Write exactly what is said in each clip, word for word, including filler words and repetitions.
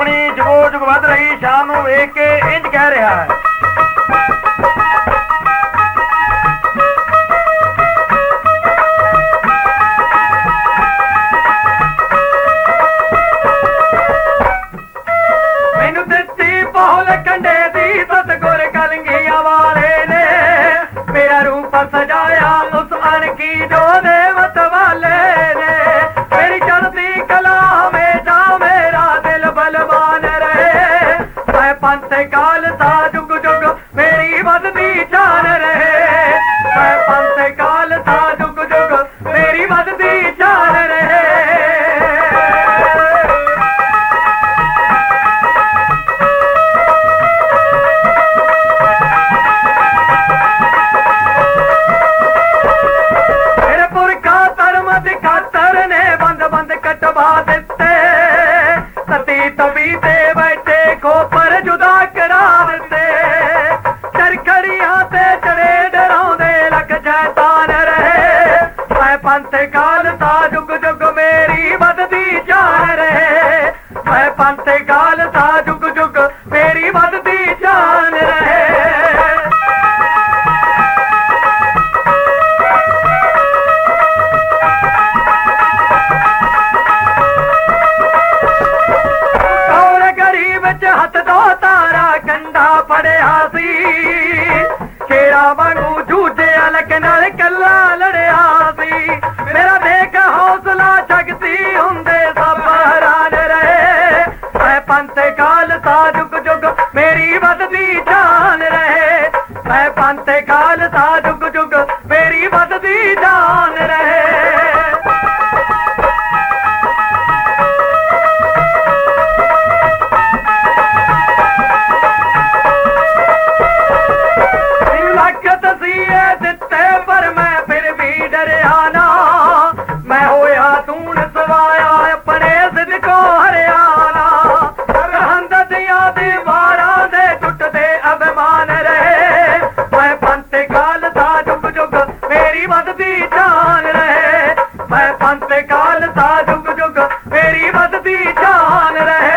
ਆਪਣੀ ਜਗੋ ਜਗ ਵੱਧ ਰਹੀ ਸ਼ਾਨ ਨੂੰ ਵੇਖ ਕੇ ਇੰਜ ਕਹਿ ਰਿਹਾ ਹੈ। ਮੈਨੂੰ ਦਿੱਤੀ ਪਹੁਲ ਕੰਡੇ ਦੀ ਸਤਿਗੁਰ ਕਲੰਗੀਆਂ ਵਾਲੇ ਨੇ, ਮੇਰਾ ਰੂਪ ਸਜਾਇਆ ਉਸ ਅਣਖੀ ਜੋ ਦੇਵਤ ਵਾਲੇ ਨੇ। ਮੇਰੀ ਚੜ੍ਹਦੀ ਕਲਾ ਹਮੇਸ਼ਾ ਮੇਰਾ ਦਿਲ ਬਲਵਾਨ ਰਹੇ, ਮੈਂ ਪੰਥ ਖਾਲਸਾ ਜੁਗ ਜੁਗ ਮੇਰੀ ਵੱਧਦੀ ਸ਼ਾਨ ਰਹੇ, ਮੈਂ ਪੰਥ ਖਾਲਸਾ ਜੁਗ ਜੁਗ ਮੇਰੀ ਵੱਧਦੀ ਸ਼ਾਨ ਰਹੇ। ਕਟਵਾ ਦਿੱਤੇ ਸਤੀ ਤਵੀ ਤੇ ਬੈਠੇ ਖੋਪਰ ਜੁਦਾ ਕਰਾ ਦਿੱਤੇ, ਚਰਖੜੀਆਂ ਤੇ ਚੜੇ ਡਰਾਉਂਦੇ ਲੱਖ ਸ਼ੈਤਾਨ ਰਹੇ, ਮੈਂ ਪੰਥ ਖਾਲਸਾ ਜੁਗ ਜੁਗ ਮੇਰੀ ਵੱਧਦੀ ਸ਼ਾਨ ਰਹੇ, ਮੈਂ ਪੰਥ ਖਾਲਸਾ ਜੁਗ ਜੁਗ ਮੇਰੀ ਵੱਧਦੀ ਸ਼ਾਨ ਰਹੇ। ਹੱਥ ਦੋ ਤਾਰਾ ਕੰਡਾ ਫੜਿਆ ਸੀ, ਸ਼ੇਰਾਂ ਵਾਂਗੂ ਜੂਝਿਆ ਲਕ ਨਾਲ ਕੱਲਾ ਲੜਿਆ ਸੀ, ਮੇਰਾ ਦੇਖ ਹੌਸਲਾ ਸ਼ਕਤੀ ਹੁੰਦੇ ਸਭ ਹੈਰਾਨ ਰਹੇ, ਮੈਂ ਪੰਥ ਖਾਲਸਾ ਜੁਗ ਜੁਗ ਮੇਰੀ ਵੱਧਦੀ ਸ਼ਾਨ ਰਹੇ, ਮੈਂ ਪੰਥ ਖਾਲਸਾ ਜੁਗ ਜੁਗ ਮੇਰੀ ਵੱਧਦੀ ਸ਼ਾਨ ਰਹੇ। ਦਿੱਤੇ ਪਰ ਮੈਂ ਫਿਰ ਵੀ ਡਰਿਆ ਨਾ, ਮੈਂ ਹੋਇਆ ਤੂਣ ਸਵਾਇਆ ਆਪਣੇ ਸਿਦਕੋ ਹਰਿਆਣਾ, ਸਰਹੰਦ ਦੀਆਂ ਦੀਵਾਰਾਂ ਦੇ ਟੁੱਟਦੇ ਅਭਿਮਾਨ ਰਹੇ, ਮੈਂ ਪੰਥ ਖਾਲਸਾ ਜੁਗ ਜੁਗ ਮੇਰੀ ਵੱਧਦੀ ਸ਼ਾਨ ਰਹੇ, ਮੈਂ ਪੰਥ ਖਾਲਸਾ ਜੁਗ ਜੁਗ ਮੇਰੀ ਵੱਧਦੀ ਸ਼ਾਨ ਰਹੇ।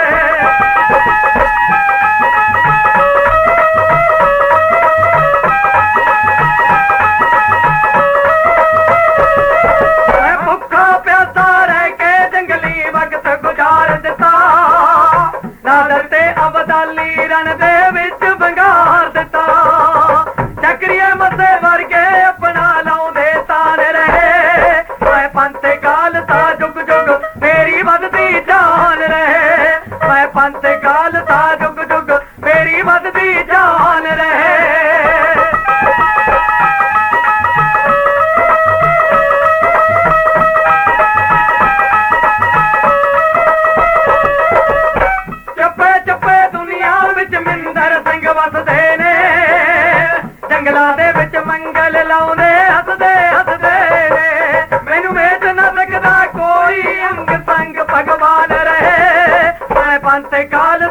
ਅਬਦਾਲੀ ਰਣ ਦੇ ਵਿੱਚ ਬੰਗਾਰ ਦਿੱਤਾ, ਚੱਕਰੀਏ ਮੱਸੇ ਵਰਗੇ ਆਪਣਾ ਲਾਉਂਦੇ ਤਾਨ ਰਹੇ, ਮੈਂ ਪੰਥ ਖਾਲਸਾ ਜੁਗ ਜੁਗ ਮੇਰੀ ਵੱਧਦੀ ਸ਼ਾਨ ਰਹੇ, ਮੈਂ ਪੰਥ ਖਾਲਸਾ ਜੁਗ ਜੁਗ ਮੇਰੀ ਵੱਧਦੀ ਸ਼ਾਨ ਰਹੇ। ਵਸਦੇ ਨੇ ਜੰਗਲਾਂ ਦੇ ਵਿੱਚ ਮੰਗਲ ਲਾਉਂਦੇ ਹੱਸਦੇ ਹੱਸਦੇ ਨੇ, ਮੈਨੂੰ ਵੇਚ ਨਾ ਸਕਦਾ ਕੋਈ ਅੰਗ ਸੰਗ ਭਗਵਾਨ ਰਹੇ, ਮੈਂ ਪੰਥ ਖਾਲਸਾ